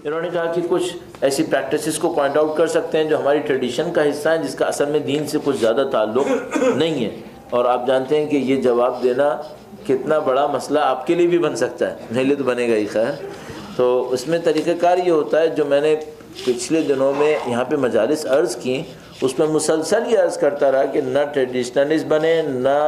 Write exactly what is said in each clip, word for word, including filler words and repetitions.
انہوں نے کہا کہ کچھ ایسی پریکٹسز کو پوائنٹ آؤٹ کر سکتے ہیں جو ہماری ٹریڈیشن کا حصہ ہیں، جس کا اصل میں دین سے کچھ زیادہ تعلق نہیں ہے. اور آپ جانتے ہیں کہ یہ جواب دینا کتنا بڑا مسئلہ آپ کے لیے بھی بن سکتا ہے، میرے لیے تو بنے گا ہی خیر. تو اس میں طریقہ کار یہ ہوتا ہے جو میں نے پچھلے دنوں میں یہاں پہ مجالس عرض کی، اس میں مسلسل یہ عرض کرتا رہا کہ نہ ٹریڈیشنلسٹ بنے، نہ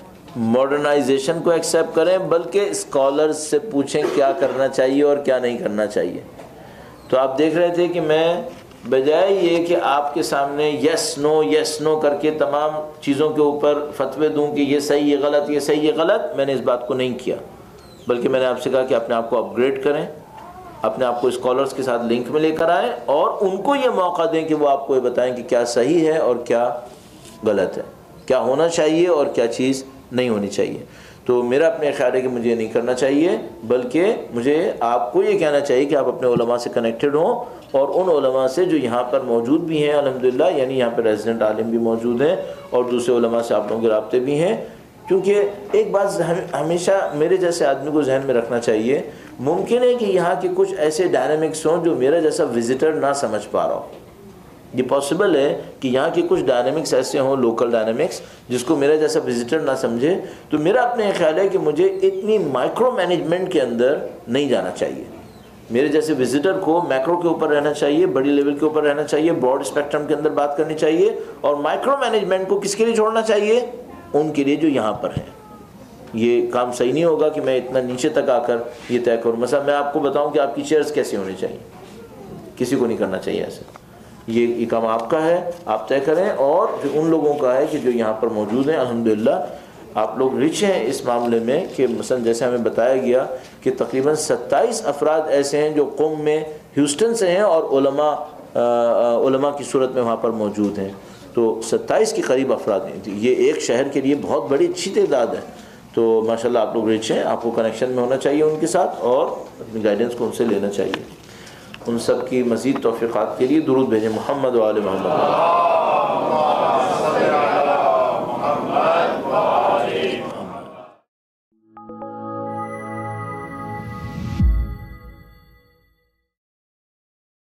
ماڈرنائزیشن کو ایکسیپٹ کریں، بلکہ اسکالرز سے پوچھیں کیا کرنا چاہیے اور کیا نہیں کرنا چاہیے. تو آپ دیکھ رہے تھے کہ میں بجائے یہ کہ آپ کے سامنے یس نو یس نو کر کے تمام چیزوں کے اوپر فتوے دوں کہ یہ صحیح یہ غلط یہ صحیح یہ غلط، میں نے اس بات کو نہیں کیا، بلکہ میں نے آپ سے کہا کہ اپنے آپ کو اپ گریڈ کریں، اپنے آپ کو اسکالرز کے ساتھ لنک میں لے کر آئیں، اور ان کو یہ موقع دیں کہ وہ آپ کو یہ بتائیں کہ کیا صحیح ہے اور کیا غلط ہے، کیا ہونا چاہیے اور کیا چیز نہیں ہونی چاہیے. تو میرا اپنے خیال ہے کہ مجھے نہیں کرنا چاہیے، بلکہ مجھے آپ کو یہ کہنا چاہیے کہ آپ اپنے علماء سے کنیکٹڈ ہوں، اور ان علماء سے جو یہاں پر موجود بھی ہیں الحمدللہ، یعنی یہاں پہ ریزیڈنٹ عالم بھی موجود ہیں اور دوسرے علماء سے آپ لوگوں کے رابطے بھی ہیں. کیونکہ ایک بات ہمیشہ میرے جیسے آدمی کو ذہن میں رکھنا چاہیے، ممکن ہے کہ یہاں کے کچھ ایسے ڈائنامکس ہوں جو میرا جیسا وزٹر نہ سمجھ پا رہا ہو. یہ پاسبل ہے کہ یہاں کے کچھ ڈائنامکس ایسے ہوں، لوکل ڈائنامکس، جس کو میرا جیسا وزٹر نہ سمجھے. تو میرا اپنے خیال ہے کہ مجھے اتنی مائکرو مینجمنٹ کے اندر نہیں جانا چاہیے. میرے جیسے وزٹر کو میکرو کے اوپر رہنا چاہیے، بڑی لیول کے اوپر رہنا چاہیے، براڈ اسپیکٹرم کے اندر بات کرنی چاہیے، اور مائکرو مینجمنٹ کو کس کے لیے چھوڑنا چاہیے؟ ان کے لیے جو یہاں پر ہیں. یہ کام صحیح نہیں ہوگا کہ میں اتنا نیچے تک آ کر یہ طے کروں. مثلا میں آپ کو بتاؤں کہ آپ کی چیئرز کیسے ہونی چاہیے، کسی کو نہیں کرنا چاہیے ایسے. یہ یہ کام آپ کا ہے، آپ طے کریں. اور جو ان لوگوں کا ہے کہ جو یہاں پر موجود ہیں الحمدللہ آپ لوگ رچ ہیں اس معاملے میں، کہ مثلا جیسے ہمیں بتایا گیا کہ تقریباً ستائیس افراد ایسے ہیں جو قوم میں ہیوسٹن سے ہیں اور علماء علماء کی صورت میں وہاں پر موجود ہیں. تو ستائیس کے قریب افراد ہیں. یہ ایک شہر کے لیے بہت بڑی اچھی تعداد ہے. تو ماشاءاللہ آپ لوگ رچ ہیں، آپ کو کنیکشن میں ہونا چاہیے ان کے ساتھ، اور اپنی گائیڈنس کو ان سے لینا چاہیے. ان سب کی مزید توفیقات کے لیے درود بھیجیں محمد و آل محمد.